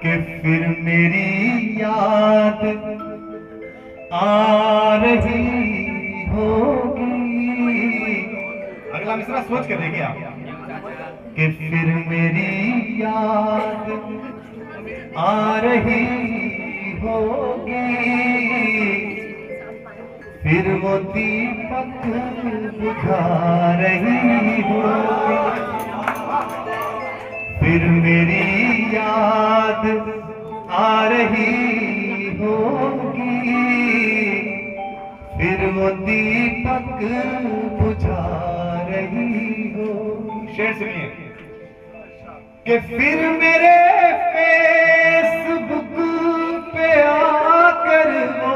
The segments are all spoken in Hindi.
कि फिर मेरी याद आ रही होगी। अगला मिसरा सोच के देखिए आप, कि फिर मेरी याद आ रही होगी, फिर वो दीपक बुझा रही होगी। फिर मेरी याद आ रही होगी, फिर वो दीपक बुझा रही होगी। शेर सुनिए कि फिर मेरे फेसबुक पे आकर वो,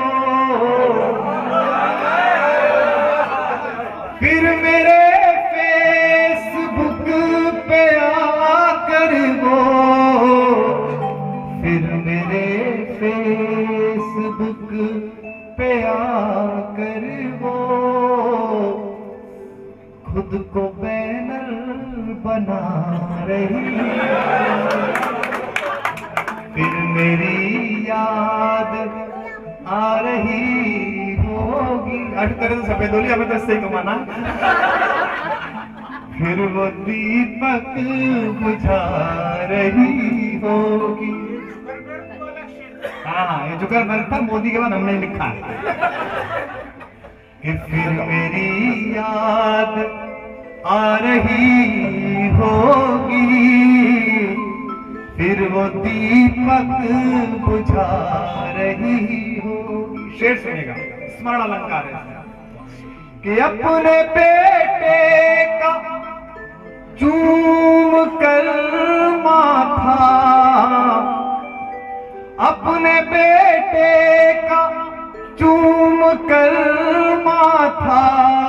फिर मेरे फेसबुक पे आकर वो, फिर मेरे फेसबुक पे आकर वो खुद को बैनर बना रही। फिर मेरी याद आ रही होगी। अट करे तो सफेद होली, हमें तो इससे ही कमाना। फिर वो दीपक बुझा रही होगी। हाँ, ये जुकरबर्ग था, मोदी के बाद हमने लिखा कि फिर मेरी याद आ रही होगी, फिर वो दीपक बुझा रही होगी। शेर सुनिएगा, स्मरण अलंकार है कि अपने बेटे का चूम कर माथा, अपने बेटे का चूम कर माथा,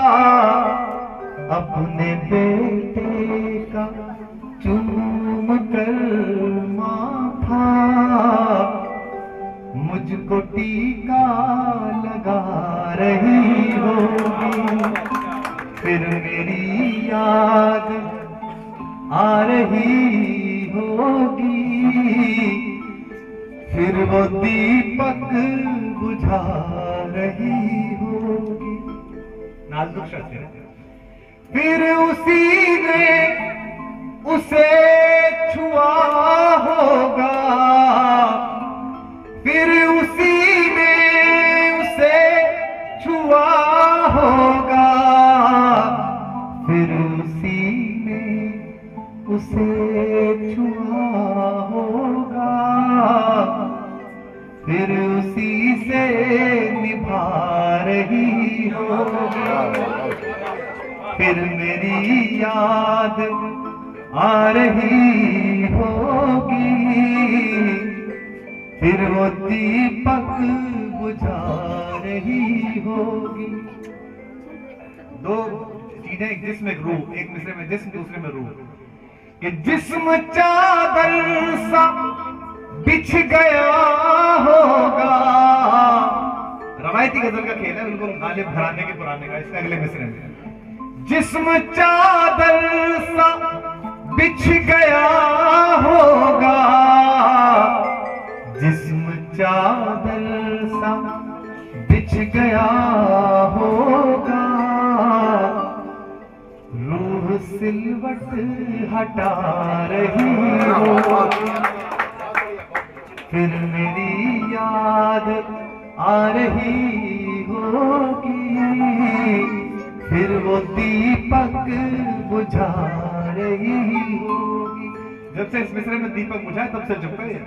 अपने बेटे का चूम कर माथा, मुझको टीका लगा रही होगी। फिर मेरी याद आ रही होगी, फिर वो दीपक बुझा रही होगी। नाजुक शब्द है। फिर उसी ने उसे छुआ होगा, फिर उसी ने उसे छुआ होगा, फिर उसी ने उसे छुआ होगा, फिर उसी से निभा रही होगी। फिर मेरी याद आ रही होगी, फिर वो दीपक बुझा रही होगी। दो चीजें, एक जिस्म एक रूह, एक मिसरे में जिस्म दूसरे में रूह। कि जिस्म चादर सा बिछ गया होगा, रवायती गजल का खेल है, बिल्कुल गालिब घराने के पुराने का। इसके अगले मिसरे में जिस्म चादर सा बिछ गया होगा, जिस्म चादर सा बिछ गया होगा, रूह सिलवट हटा रही होगी। फिर मेरी याद आ रही होगी, फिर वो दीपक बुझा रही होगी। जब से इस मिसरे में दीपक बुझा तब से चुप गए।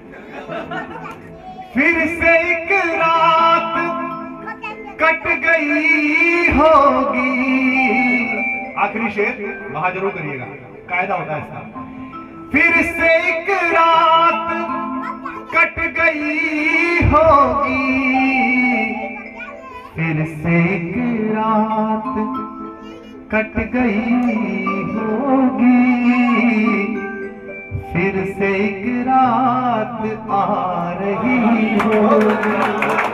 फिर से एक रात कट गई होगी। आखिरी शेर वहां जरूर करिएगा, कायदा होता है इसका। फिर से एक रात कट गई होगी, फिर से एक रात कट गई होगी, फिर से एक रात आ रही होगी।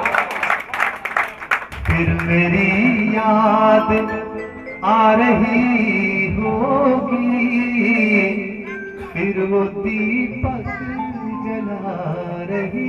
फिर मेरी याद आ रही होगी, फिर वो दीपक जल जला रही